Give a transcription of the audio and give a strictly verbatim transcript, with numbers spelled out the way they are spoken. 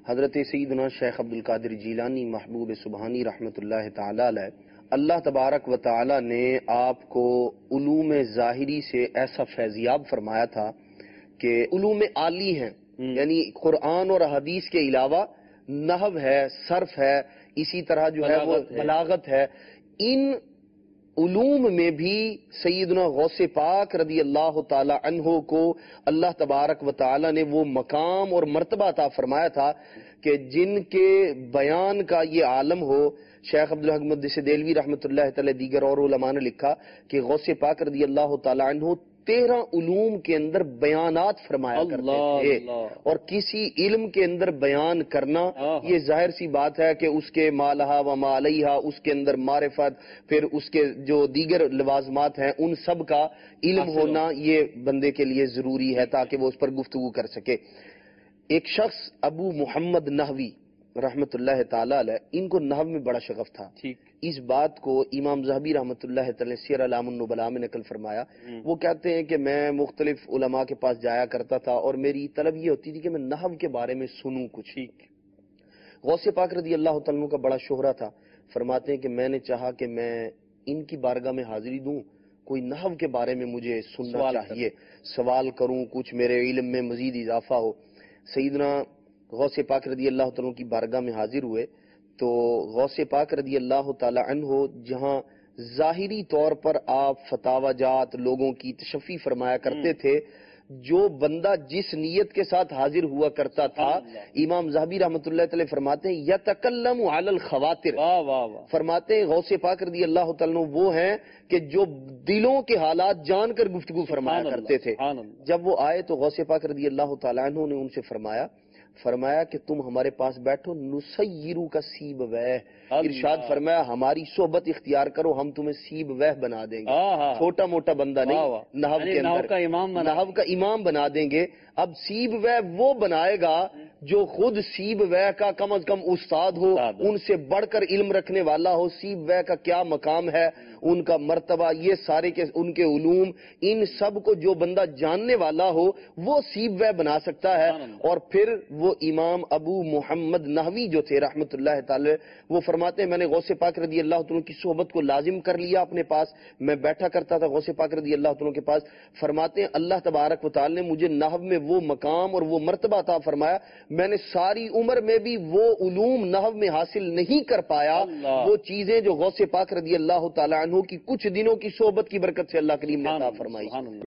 حضرت سیدنا شیخ عبدالقادر جیلانی محبوب سبحانی رحمۃ اللہ تعالی علیہ، اللہ تبارک و تعالی نے آپ کو علوم ظاہری سے ایسا فیضیاب فرمایا تھا کہ علوم عالی ہیں، یعنی قرآن اور حدیث کے علاوہ نحو ہے، صرف ہے، اسی طرح جو ہے وہ بلاغت ہے، ان علوم میں بھی سیدنا غوث پاک رضی اللہ تعالی عنہ کو اللہ تبارک و تعالی نے وہ مقام اور مرتبہ عطا فرمایا تھا کہ جن کے بیان کا یہ عالم ہو۔ شیخ عبدالحق محدث دہلوی رحمۃ اللہ تعالی دیگر اور علماء نے لکھا کہ غوث پاک رضی اللہ تعالی عنہ تیرہ علوم کے اندر بیانات فرمایا کرتے تھے، اور کسی علم کے اندر بیان کرنا یہ ظاہر سی بات ہے کہ اس کے ما لہا و ما علیہا، اس کے اندر معرفت، پھر اس کے جو دیگر لوازمات ہیں ان سب کا علم ہونا یہ بندے کے لیے ضروری ہے تاکہ وہ اس پر گفتگو کر سکے۔ ایک شخص ابو محمد نحوی رحمت اللہ تعالی علیہ، ان کو نحو میں بڑا شغف تھا، اس بات کو امام ذہبی رحمت اللہ تعالی سیر اعلام النبلاء میں نقل فرمایا۔ وہ کہتے ہیں کہ میں مختلف علماء کے پاس جایا کرتا تھا اور میری طلب یہ ہوتی تھی کہ میں نحو کے بارے میں سنوں کچھ۔ غوث پاک رضی اللہ تعالیٰ کا بڑا شہرہ تھا، فرماتے ہیں کہ میں نے چاہا کہ میں ان کی بارگاہ میں حاضری دوں، کوئی نحو کے بارے میں مجھے سننا چاہیے، سوال کروں، کچھ میرے علم میں مزید اضافہ ہو۔ سیدنا غوث پاک رضی اللہ تعالیٰ کی بارگاہ میں حاضر ہوئے تو غوث پاک رضی اللہ تعالی عنہ جہاں ظاہری طور پر آپ فتاوی جات لوگوں کی تشفی فرمایا کرتے تھے، جو بندہ جس نیت کے ساتھ حاضر ہوا کرتا تھا، امام ذہبی رحمۃ اللہ تعالی فرماتے ہیں یتکلم علی الخواطر، فرماتے ہیں غوث پاک رضی اللہ تعالیٰ وہ ہیں کہ جو دلوں کے حالات جان کر گفتگو فرمایا کرتے تھے۔ جب وہ آئے تو غوث پاک رضی اللہ تعالیٰ عنہ نے ان سے فرمایا فرمایا کہ تم ہمارے پاس بیٹھو، نسیرو کا سیب وہ، ارشاد فرمایا ہماری صحبت اختیار کرو، ہم تمہیں سیب وہ بنا دیں گے، چھوٹا موٹا بندہ نہیں، نحو کے اندر نحو کا امام بنا دیں گے۔ اب سیب وہ وہ بنائے گا جو خود سیب وہ کا کم از کم استاد ہو، ان سے بڑھ کر علم رکھنے والا ہو، سیب وہ کا کیا مقام ہے، ان کا مرتبہ، یہ سارے کے ان کے علوم، ان سب کو جو بندہ جاننے والا ہو وہ سیب وہ بنا سکتا ہے۔ اور پھر وہ امام ابو محمد نحوی جو تھے رحمت اللہ تعالی، وہ فرماتے ہیں میں نے غوث پاک رضی اللہ تعالیٰ کی صحبت کو لازم کر لیا اپنے پاس، میں بیٹھا کرتا تھا غوث پاک رضی اللہ تعالیٰ کے پاس۔ فرماتے ہیں اللہ تبارک و تعالی نے مجھے نحو میں وہ مقام اور وہ مرتبہ عطا فرمایا، میں نے ساری عمر میں بھی وہ علوم نحو میں حاصل نہیں کر پایا، وہ چیزیں جو غوث پاک رضی اللہ تعالی عنہ کی کچھ دنوں کی صحبت کی برکت سے اللہ کریم نے عطا فرمائی۔